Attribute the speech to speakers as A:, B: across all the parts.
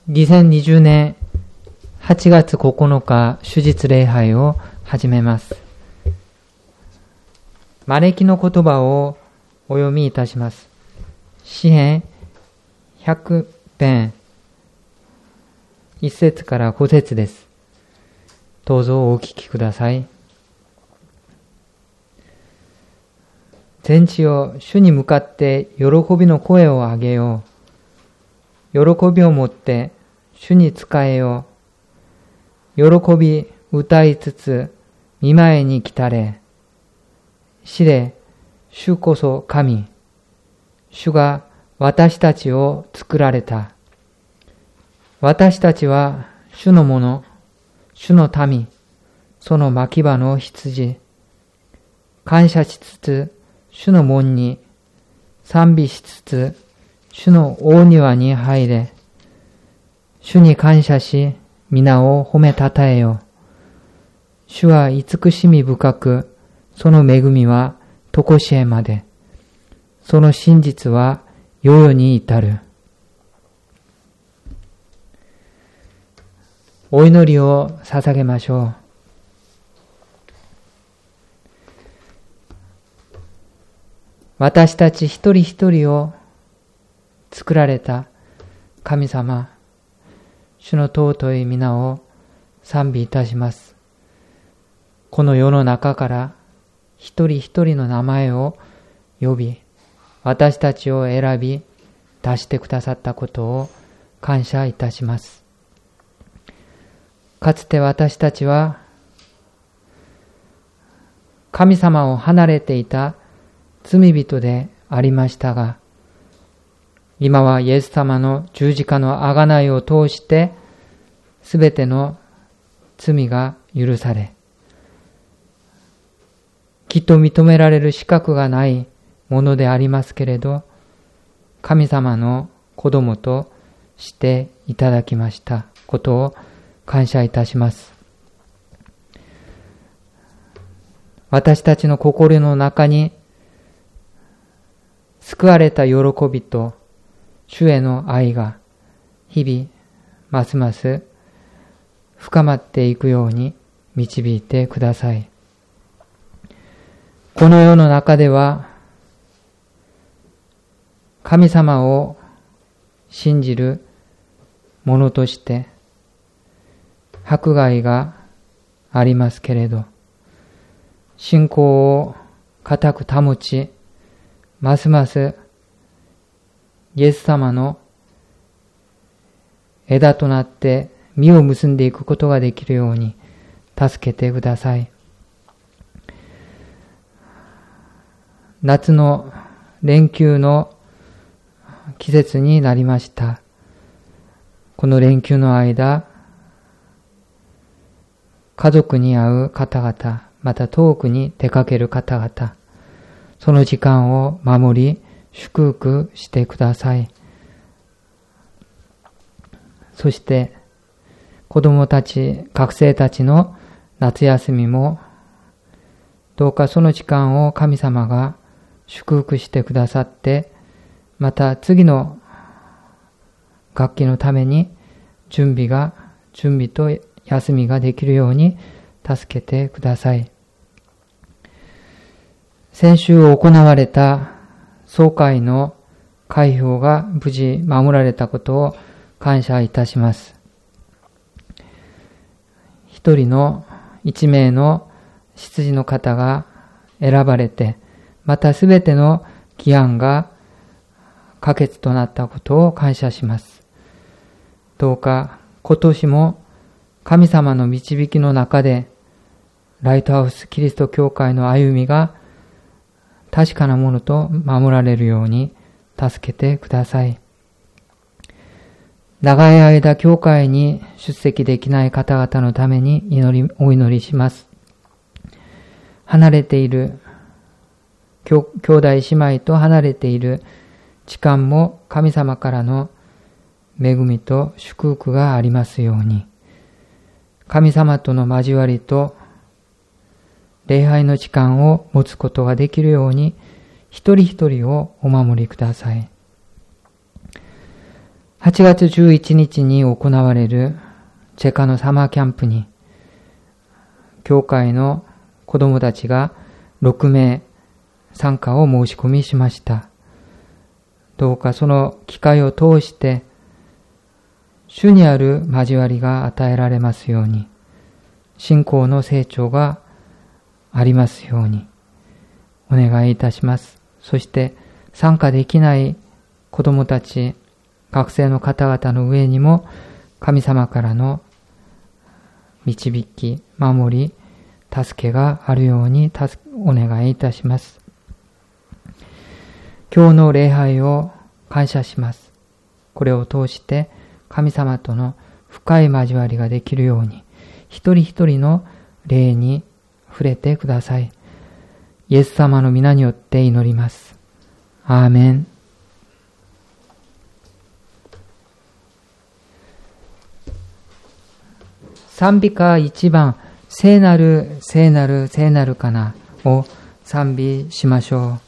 A: 2020年8月9日、主日礼拝を始めます。招きの言葉をお読みいたします。詩編100編1節から5節です。どうぞお聞きください。全地よ、主に向かって喜びの声を上げよう。喜びをもって主に仕えよう。喜び歌いつつ御前に来たれ。知れ、主こそ神。主が私たちを作られた。私たちは主のもの、主の民、その牧場の羊。感謝しつつ主の門に、賛美しつつ主の大庭に入れ。主に感謝し、皆を褒めたたえよ。主は慈しみ深く、その恵みはとこしえまで。その真実は世々に至る。お祈りを捧げましょう。私たち一人一人を作られた神様、主の尊い皆を賛美いたします。この世の中から一人一人の名前を呼び、私たちを選び出してくださったことを感謝いたします。かつて私たちは神様を離れていた罪人でありましたが、今はイエス様の十字架の贖いを通してすべての罪が許され、きっと認められる資格がないものでありますけれど、神様の子供としていただきましたことを感謝いたします。私たちの心の中に救われた喜びと主への愛が日々ますます深まっていくように導いてください。この世の中では神様を信じる者として迫害がありますけれど、信仰を固く保ち、ますますイエス様の枝となって実を結んでいくことができるように助けてください。夏の連休の季節になりました。この連休の間、家族に会う方々、また遠くに出かける方々、その時間を守り、祝福してください。そして子供たち、学生たちの夏休みもどうかその時間を神様が祝福してくださって、また次の学期のために準備と休みができるように助けてください。先週行われた総会の開票が無事守られたことを感謝いたします。一名の執事の方が選ばれて、またすべての議案が可決となったことを感謝します。どうか今年も神様の導きの中で、ライトハウスキリスト教会の歩みが確かなものと守られるように助けてください。長い間教会に出席できない方々のためにお祈りします。離れている兄弟姉妹と離れている時間も神様からの恵みと祝福がありますように、神様との交わりと礼拝の時間を持つことができるように一人一人をお守りください。 8月11日に行われるチェカのサマーキャンプに、教会の子供たちが6名参加を申し込みしました。どうかその機会を通して、主にある交わりが与えられますように、信仰の成長がありますように、お願いいたします。そして参加できない子供たち、学生の方々の上にも、神様からの導き、守り、助けがあるようにお願いいたします。今日の礼拝を感謝します。これを通して神様との深い交わりができるように、一人一人の霊に触れてください。イエス様の皆によって祈ります。アーメン。賛美歌1番、聖なる聖なる聖なるかなを賛美しましょう。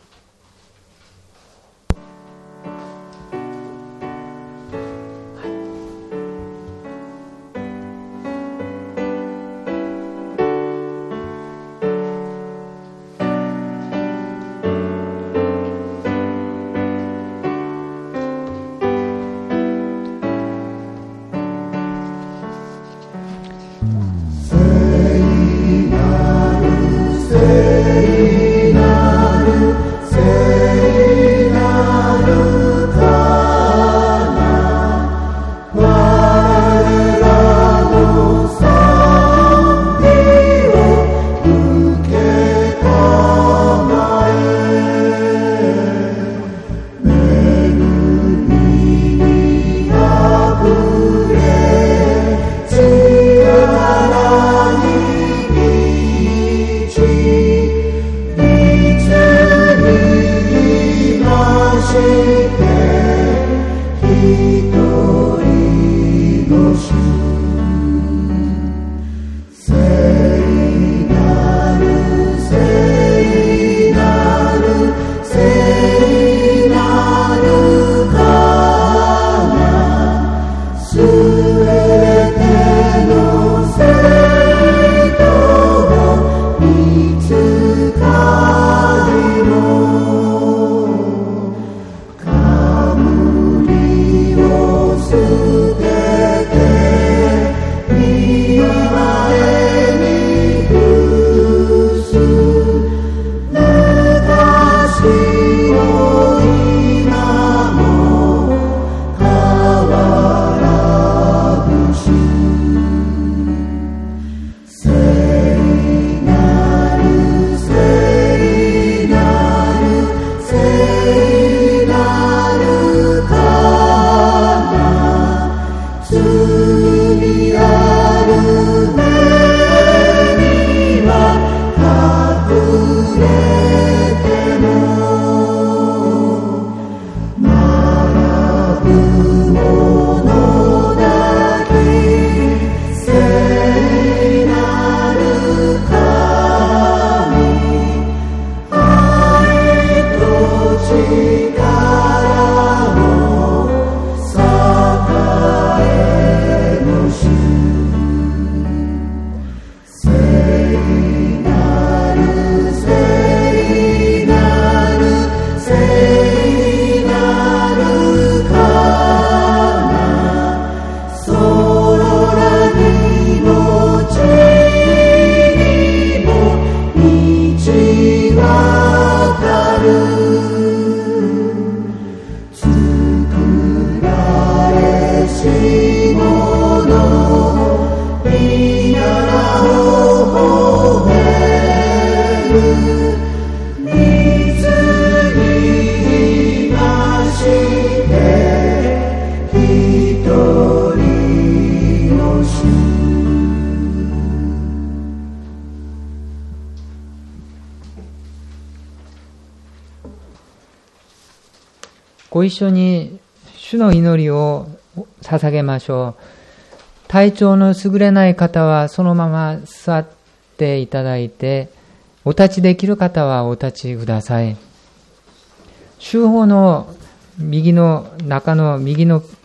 A: ご一緒に主の祈りを捧げましょう。体調の優れない方はそのまま座っていただいて、お立ちできる方はお立ちください。週報の右の中の右の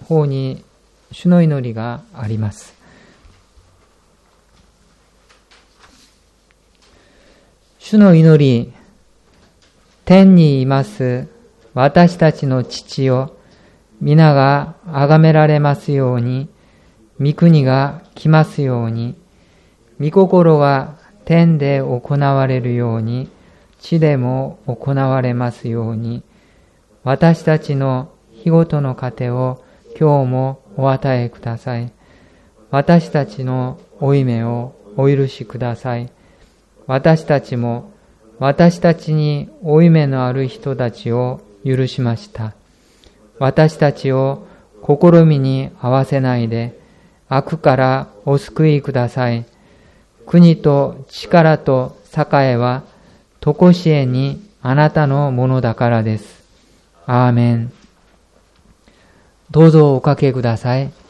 A: 方に主の祈りがあります。主の祈り、天にいます私たちの父よ、皆が崇められますように、御国が来ますように、御心が天で行われるように、地でも行われますように、私たちの日ごとの糧を今日もお与えください。私たちの負い目をお許しください。私たちも私たちに負い目のある人たちを許しました。私たちを試みに合わせないで、悪からお救いください。国と力と栄はとこしえにあなたのものだからです。アーメン。どうぞおかけください。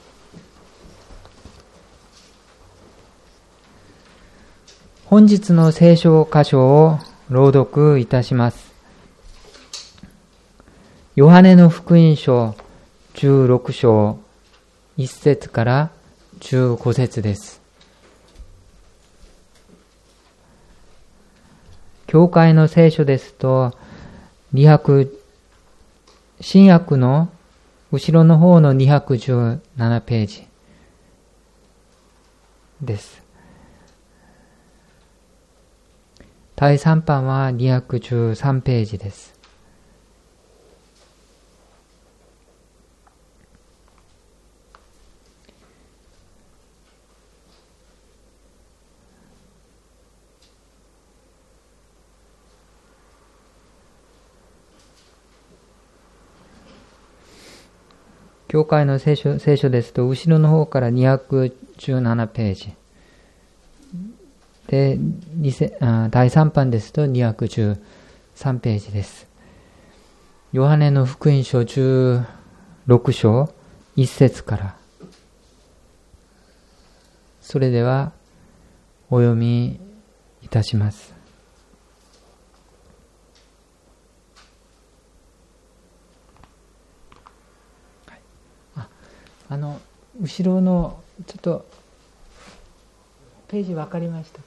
A: 本日の聖書箇所を朗読いたします。ヨハネの福音書16章1節から15節です。教会の聖書ですと、新約の後ろの方の217ページです。第3版は213ページです。教会の聖書ですと、後ろの方から217ページ。で、第3版ですと213ページです。ヨハネの福音書16章1節から。それではお読みいたします。後ろのちょっとページ分かりましたか？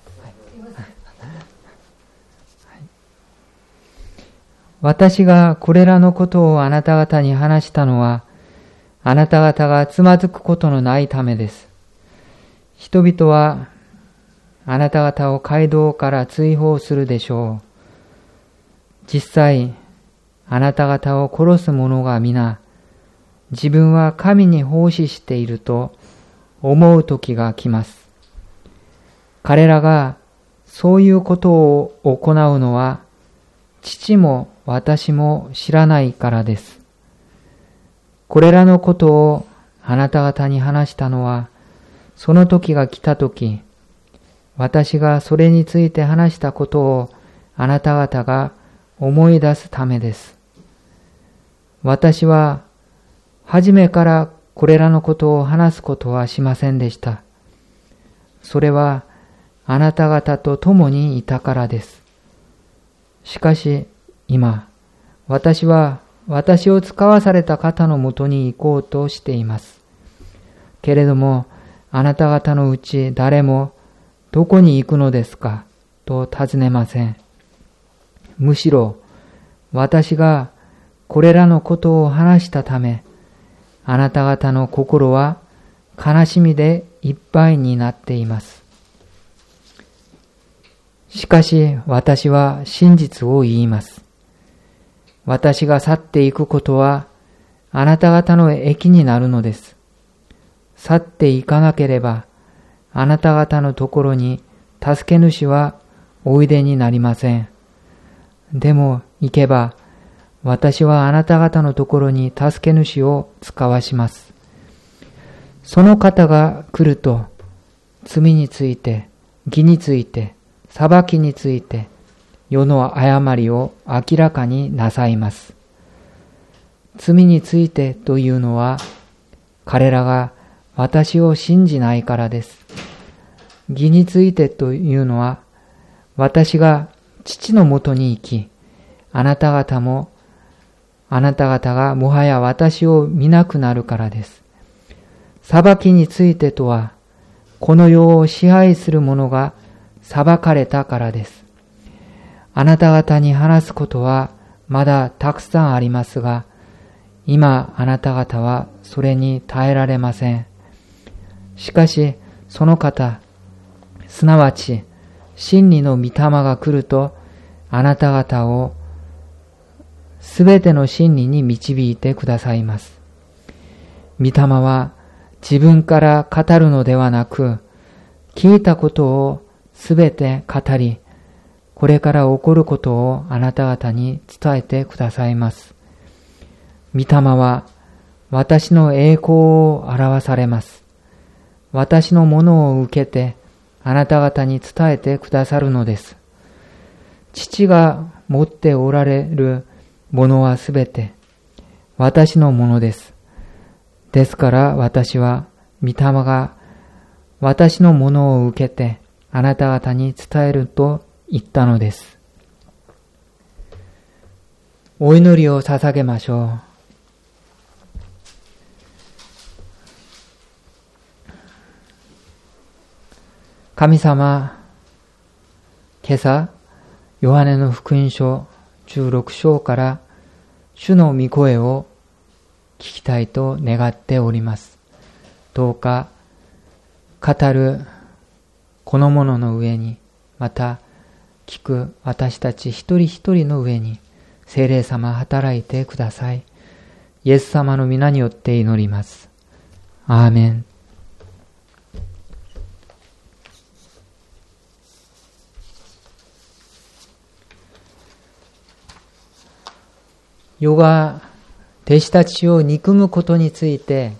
A: 私がこれらのことをあなた方に話したのは、あなた方がつまずくことのないためです。人々はあなた方を街道から追放するでしょう。実際、あなた方を殺す者が皆、自分は神に奉仕していると思う時が来ます。彼らがそういうことを行うのは、父も私も知らないからです。これらのことをあなた方に話したのは、その時が来た時、私がそれについて話したことをあなた方が思い出すためです。私は初めからこれらのことを話すことはしませんでした。それはあなた方と共にいたからです。しかし今、私は私を使わされた方のもとに行こうとしています。けれども、あなた方のうち誰もどこに行くのですかと尋ねません。むしろ私がこれらのことを話したため、あなた方の心は悲しみでいっぱいになっています。しかし私は真実を言います。私が去っていくことはあなた方の益になるのです。去っていかなければあなた方のところに助け主はおいでになりません。でも行けば私はあなた方のところに助け主を遣わします。その方が来ると、罪について、義について、裁きについて、世の誤りを明らかになさいます。罪についてというのは、彼らが私を信じないからです。義についてというのは、私が父のもとに行き、あなた方もあなた方がもはや私を見なくなるからです。裁きについてとは、この世を支配する者が裁かれたからです。あなた方に話すことはまだたくさんありますが、今あなた方はそれに耐えられません。しかしその方、すなわち真理の御霊が来ると、あなた方をすべての真理に導いてくださいます。御霊は自分から語るのではなく、聞いたことをすべて語り、これから起こることをあなた方に伝えてくださいます。御霊は私の栄光を表されます。私のものを受けてあなた方に伝えてくださるのです。父が持っておられるものはすべて私のものです。ですから私は御霊が私のものを受けてあなた方に伝えると言ったのです。お祈りを捧げましょう。神様、今朝、ヨハネの福音書16章から主の御声を聞きたいと願っております。どうか語るこのものの上に、また聞く私たち一人一人の上に聖霊様働いてください。イエス様の皆によって祈ります。アーメン。世が弟子たちを憎むことについて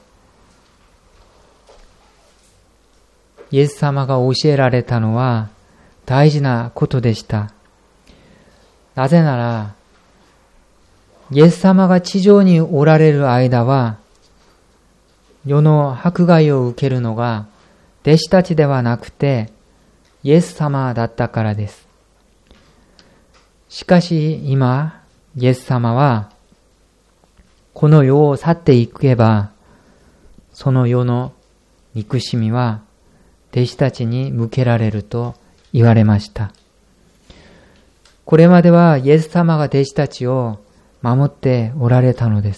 A: イエス様が教えられたのは大事なことでした。なぜなら、イエス様が地上におられる間は、世の迫害を受けるのが弟子たちではなくてイエス様だったからです。しかし今、イエス様はこの世を去っていけば、その世の憎しみは弟子たちに向けられると言われました。これまではイエス様が弟子たちを守っておられたのです。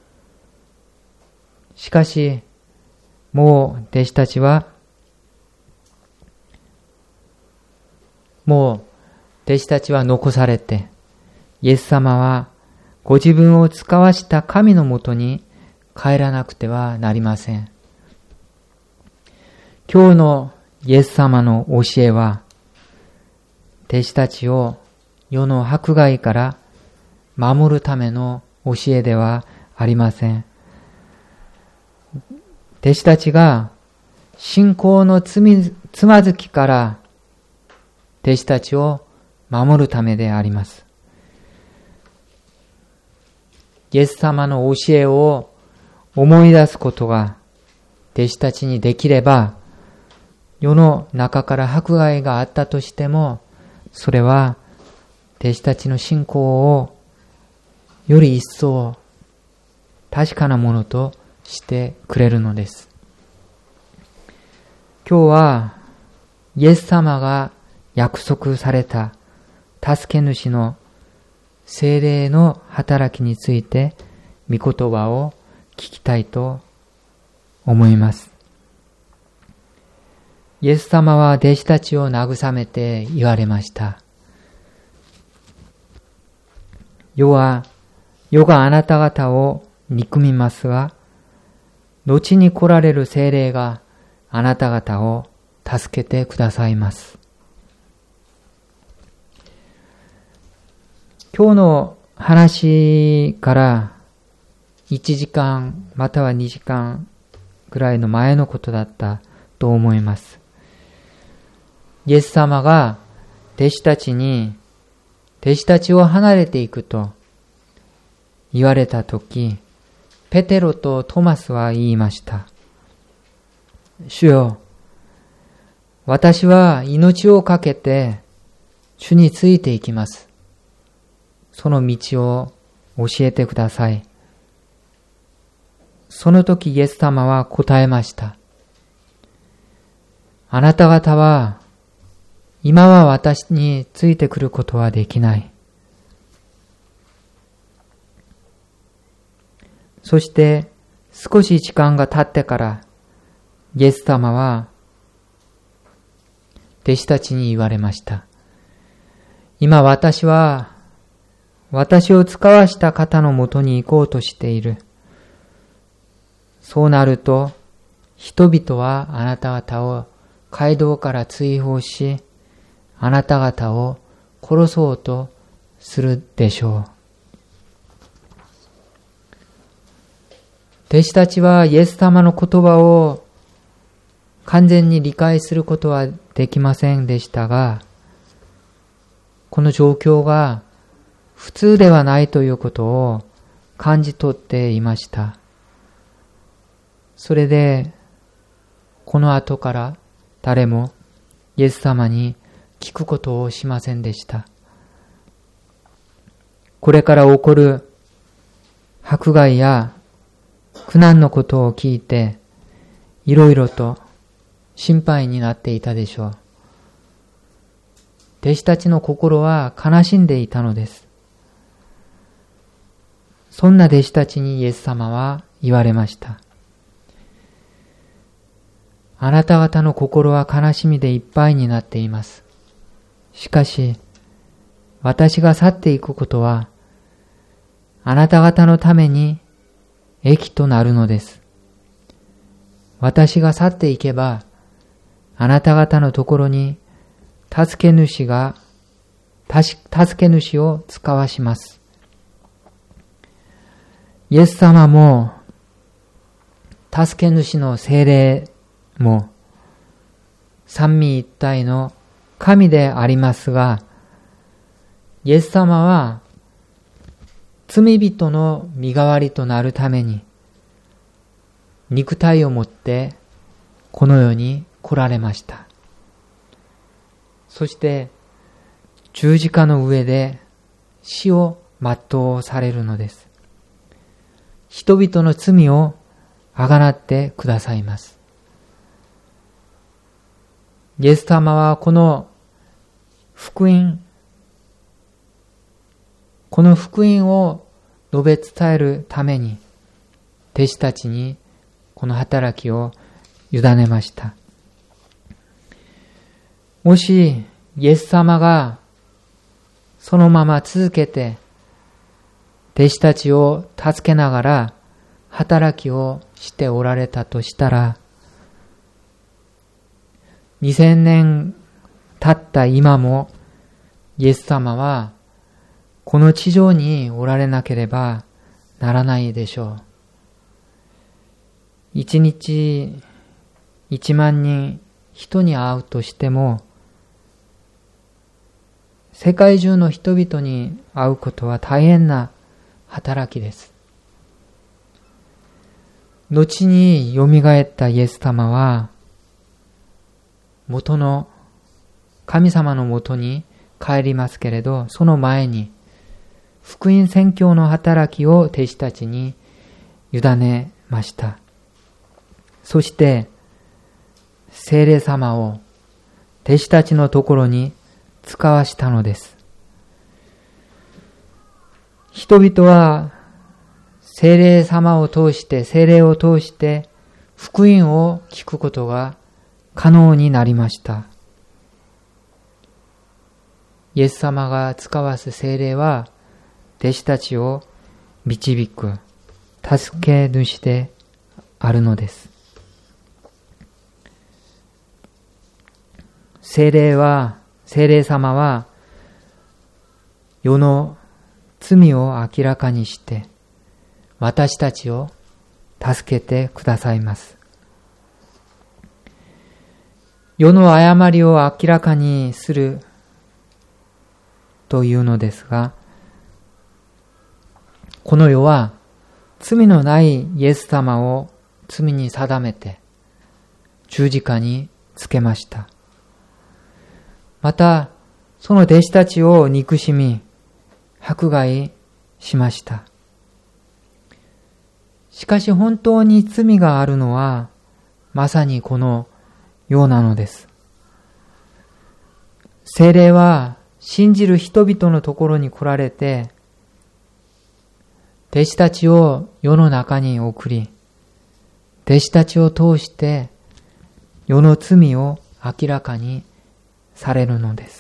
A: しかし、もう弟子たちは、残されて、イエス様はご自分を使わした神のもとに帰らなくてはなりません。今日のイエス様の教えは、弟子たちを世の迫害から守るための教えではありません。弟子たちが信仰のつまずきから弟子たちを守るためであります。イエス様の教えを思い出すことが弟子たちにできれば、世の中から迫害があったとしても、それは弟子たちの信仰をより一層確かなものとしてくれるのです。今日はイエス様が約束された助け主の聖霊の働きについて御言葉を聞きたいと思います。イエス様は弟子たちを慰めて言われました。世があなた方を憎みますが、後に来られる聖霊があなた方を助けてくださいます。今日の話から1時間または2時間くらいの前のことだったと思います。イエス様が弟子たちを離れていくと言われたとき、ペテロとトマスは言いました。主よ、私は命をかけて主についていきます。その道を教えてください。その時イエス様は答えました。あなた方は、今は私についてくることはできない。そして少し時間が経ってから、イエス様は弟子たちに言われました。今私は私を使わした方のもとに行こうとしている。そうなると、人々はあなた方を街道から追放し、あなた方を殺そうとするでしょう。弟子たちはイエス様の言葉を完全に理解することはできませんでしたが、この状況が普通ではないということを感じ取っていました。それで、この後から誰もイエス様に聞くことをしませんでした。これから起こる迫害や苦難のことを聞いて、いろいろと心配になっていたでしょう。弟子たちの心は悲しんでいたのです。そんな弟子たちにイエス様は言われました。あなた方の心は悲しみでいっぱいになっています。しかし、私が去っていくことは、あなた方のために益となるのです。私が去っていけば、あなた方のところに助け主を使わします。イエス様も、助け主の聖霊も、三位一体の神でありますが、イエス様は、罪人の身代わりとなるために、肉体を持ってこの世に来られました。そして、十字架の上で死を全うされるのです。人々の罪をあがなってくださいます。イエス様はこの福音を述べ伝えるために、弟子たちにこの働きを委ねました。もしイエス様がそのまま続けて弟子たちを助けながら働きをしておられたとしたら、2000年経った今もイエス様はこの地上におられなければならないでしょう。一日1万人人に会うとしても、世界中の人々に会うことは大変な働きです。後によみがえったイエス様は、元の神様のもとに帰りますけれど、その前に福音宣教の働きを弟子たちに委ねました。そして聖霊様を弟子たちのところに使わしたのです。人々は聖霊様を通して、聖霊を通して福音を聞くことが可能になりました。イエス様が使わす聖霊は弟子たちを導く助け主であるのです。聖霊様は世の罪を明らかにして私たちを助けてくださいます。世の誤りを明らかにするというのですが、この世は罪のないイエス様を罪に定めて十字架につけました。また、その弟子たちを憎しみ、迫害しました。 しかし本当に罪があるのは、まさにこのようなのです。聖霊は信じる人々のところに来られて、弟子たちを世の中に送り、弟子たちを通して世の罪を明らかにされるのです。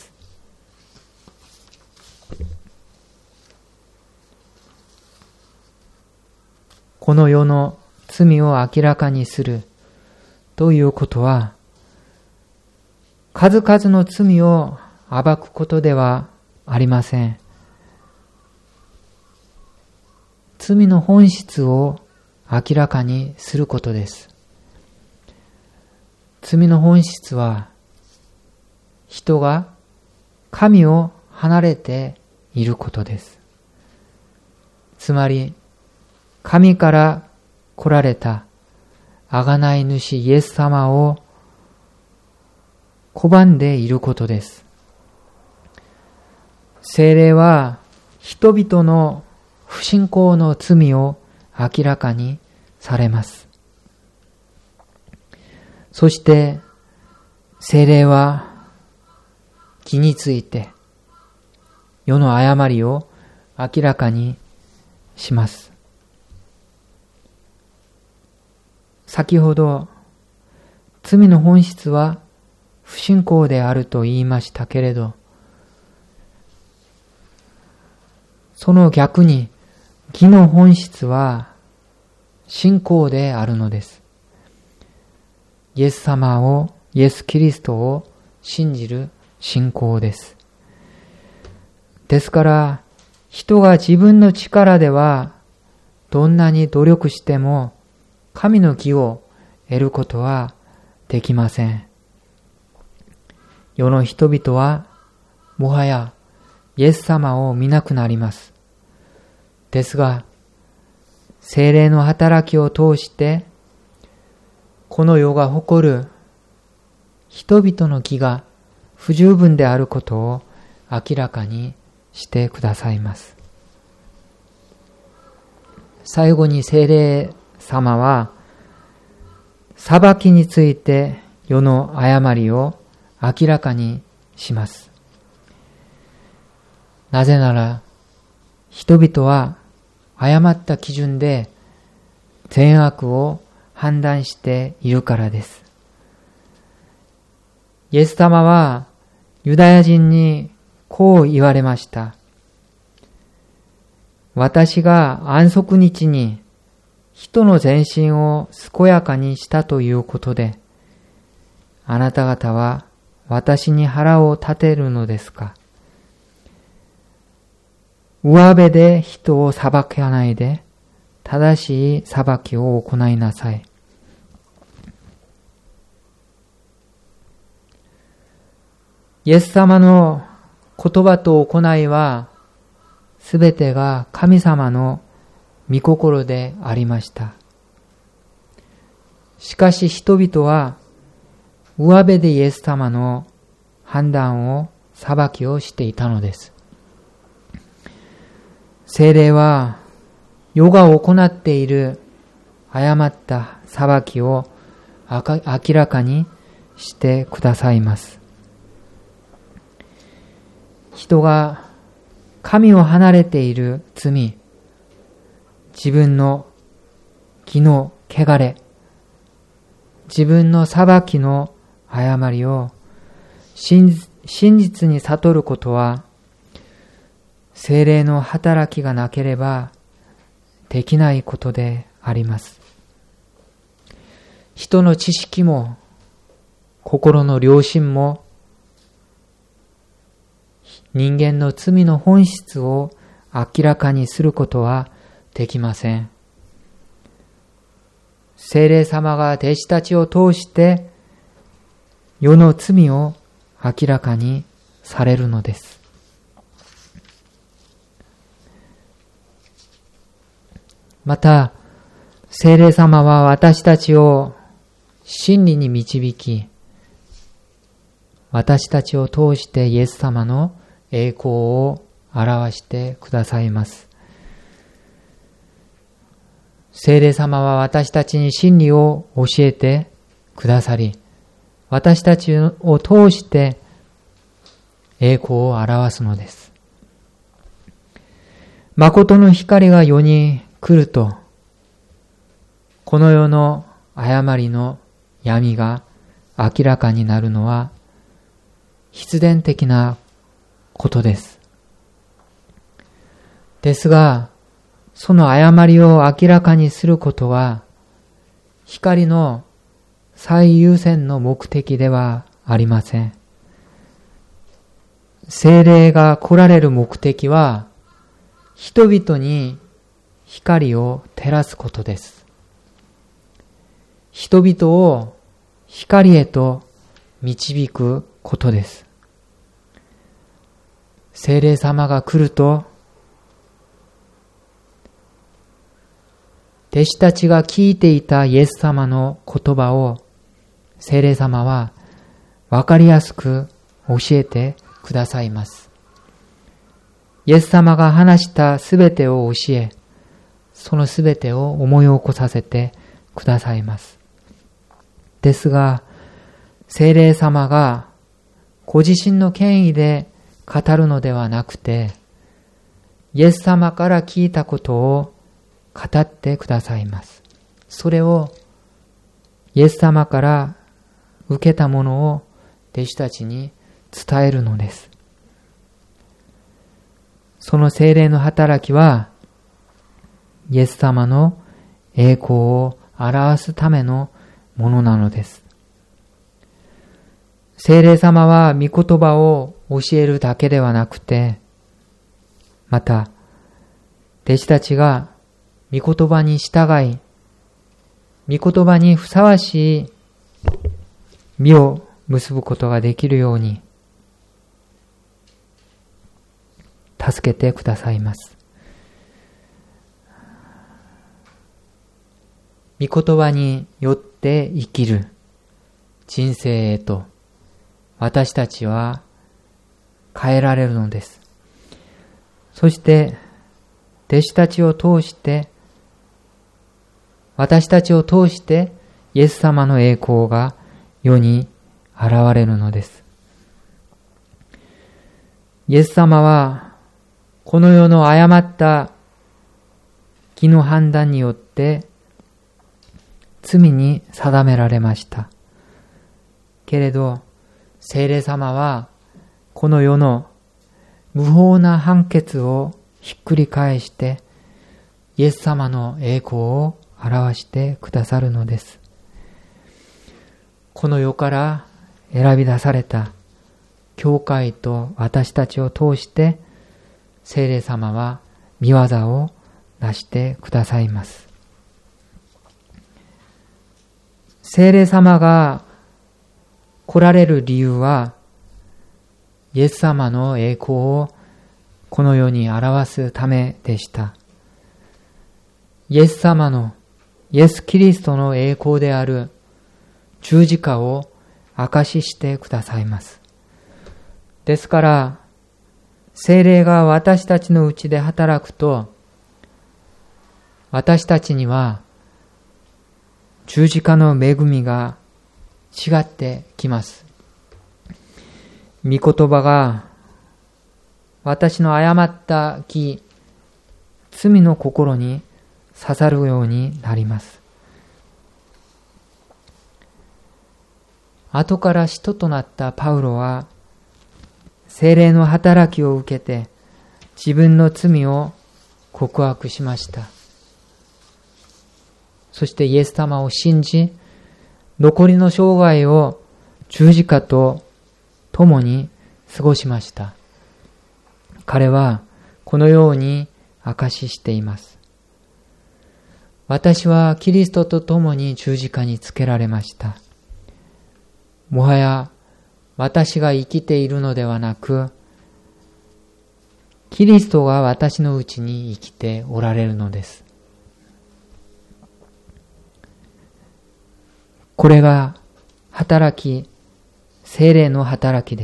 A: この世の罪を明らかにするということは、数々の罪を暴くことではありません。罪の本質を明らかにすることです。罪の本質は、人が神を離れていることです。つまり、神から来られた贖い主イエス様を拒んでいることです。聖霊は人々の不信仰の罪を明らかにされます。そして聖霊は義について世の誤りを明らかにします。先ほど罪の本質は不信仰であると言いましたけれど、その逆に義の本質は信仰であるのです。イエス様を、イエス・キリストを信じる信仰です。ですから、人が自分の力ではどんなに努力しても神の義を得ることはできません。世の人々はもはやイエス様を見なくなります。ですが、聖霊の働きを通して、この世が誇る人々の義が不十分であることを明らかにしてくださいます。最後に聖霊様は、裁きについて世の誤りを明らかにします。なぜなら、人々は誤った基準で善悪を判断しているからです。イエス様はユダヤ人にこう言われました。私が安息日に人の全身を健やかにしたということで、あなた方は私に腹を立てるのですか？上辺で人を裁かないで、正しい裁きを行いなさい。イエス様の言葉と行いは、すべてが神様の御心でありました。しかし人々は、上辺でイエス様の判断を、裁きをしていたのです。聖霊は、世が行っている誤った裁きを明らかにしてくださいます。人が神を離れている罪、自分の義の汚れ、自分の裁きの誤りを真実に悟ることは、聖霊の働きがなければできないことであります。人の知識も心の良心も人間の罪の本質を明らかにすることはできません。聖霊様が弟子たちを通して世の罪を明らかにされるのです。また、聖霊様は私たちを真理に導き、私たちを通してイエス様の栄光を表してくださいます。 聖霊様は私たちに真理を教えてくださり、私たちを通して栄光を表すのです。誠の光が世に来ると、この世の誤りの闇が明らかになるのは必然的なことです。ですが、その誤りを明らかにすることは、光の最優先の目的ではありません。聖霊が来られる目的は、人々に光を照らすことです。人々を光へと導くことです。聖霊様が来ると、弟子たちが聞いていたイエス様の言葉を聖霊様はわかりやすく教えてくださいます。イエス様が話したすべてを教え、そのすべてを思い起こさせてくださいます。ですが、聖霊様がご自身の権威で語るのではなくて、イエス様から聞いたことを語ってくださいます。それをイエス様から受けたものを弟子たちに伝えるのです。その聖霊の働きは、イエス様の栄光を表すためのものなのです。聖霊様は御言葉を教えるだけではなくて、また、弟子たちが御言葉に従い、御言葉にふさわしい実を結ぶことができるように、助けてくださいます。御言葉によって生きる人生へと私たちは変えられるのです。そして弟子たちを通して、私たちを通してイエス様の栄光が世に現れるのです。イエス様はこの世の誤った義の判断によって罪に定められました。けれど、聖霊様はこの世の無法な判決をひっくり返して、イエス様の栄光を表してくださるのです。この世から選び出された教会と私たちを通して、聖霊様は御業をなしてくださいます。聖霊様が来られる理由は、イエス様の栄光をこの世に表すためでした。イエスキリストの栄光である十字架を証ししてくださいます。ですから、聖霊が私たちのうちで働くと、私たちには十字架の恵みが違ってきます。御言葉が私の誤った罪の心に刺さるようになります。後から使徒となったパウロは、聖霊の働きを受けて自分の罪を告白しました。そしてイエス様を信じ、残りの生涯を十字架と共に過ごしました。彼はこのように証ししています。私はキリストと共に十字架につけられました。もはや私が生きているのではなく、キリストが私のうちに生きておられるのです。これが聖霊の働きです。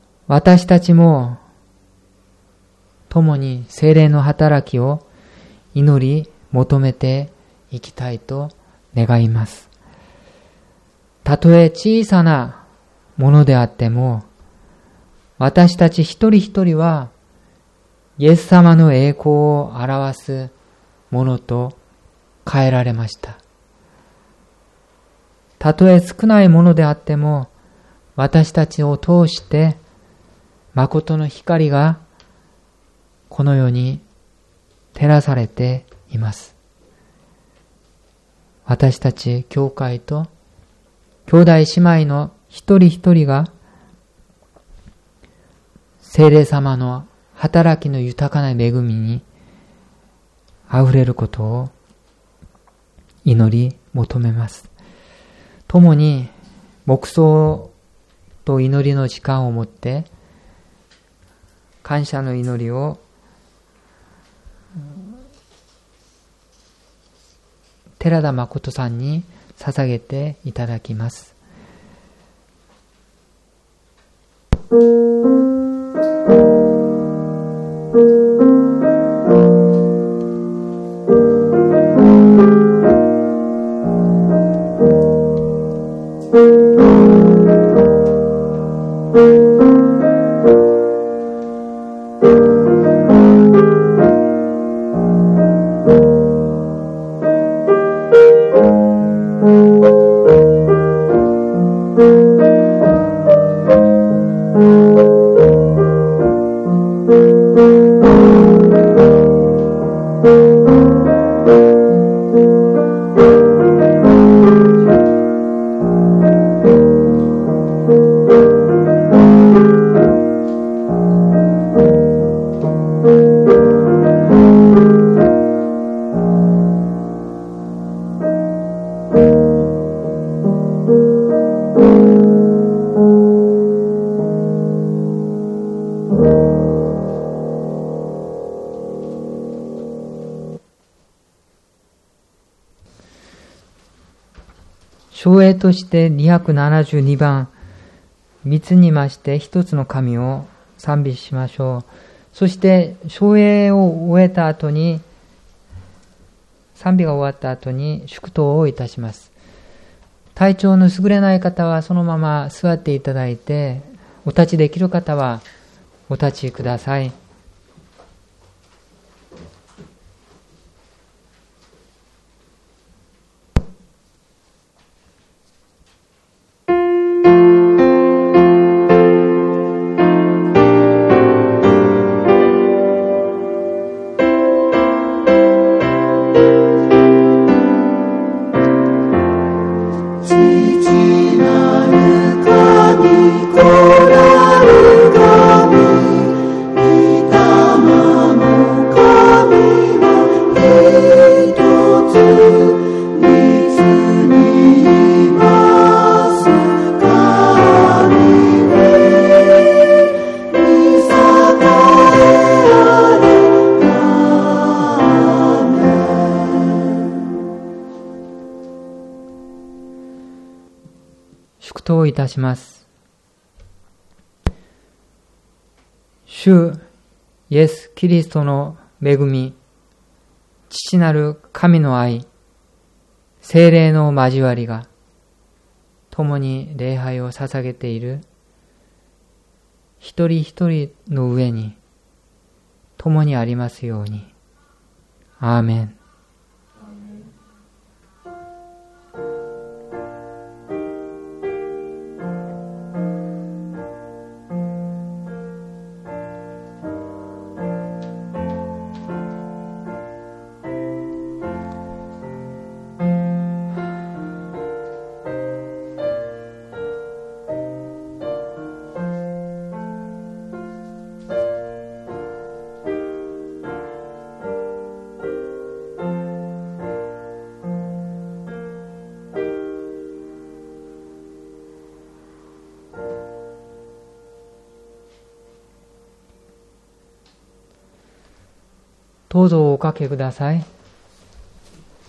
A: 私たちも共に聖霊の働きを祈り求めていきたいと願います。たとえ小さなものであっても、私たち一人一人はイエス様の栄光を表すものと変えられました。たとえ少ないものであっても、私たちを通して誠の光がこの世に照らされています。私たち教会と兄弟姉妹の一人一人が聖霊様の働きの豊かな恵みにあふれることを祈り求めます。共に黙想と祈りの時間をもって感謝の祈りを寺田誠さんに捧げていただきます。唱詠として272番、三つに増して一つの神を賛美しましょう。そして唱詠を終えた後に、賛美が終わった後に祝祷をいたします。体調の優れない方はそのまま座っていただいて、お立ちできる方はお立ちください。祝祷いたします。主イエス・キリストの恵み、父なる神の愛、聖霊の交わりが、共に礼拝を捧げている一人一人の上に、共にありますように。アーメン。どうぞおかけください。